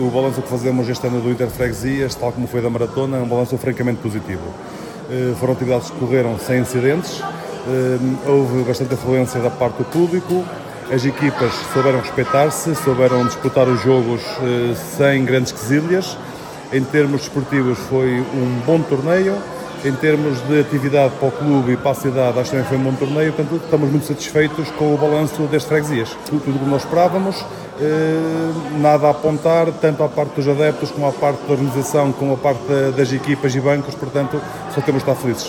O balanço que fazemos este ano do Interfreguesias, tal como foi da Maratona, é um balanço francamente positivo. Foram atividades que correram sem incidentes, houve bastante afluência da parte do público, as equipas souberam respeitar-se, souberam disputar os jogos sem grandes quesílias. Em termos desportivos foi um bom torneio, em termos de atividade para o clube e para a cidade acho que também foi um bom torneio, portanto estamos muito satisfeitos com o balanço destes freguesias. Tudo o que nós esperávamos, nada a apontar, tanto à parte dos adeptos como à parte da organização, como à parte das equipas e bancos, portanto só temos de estar felizes.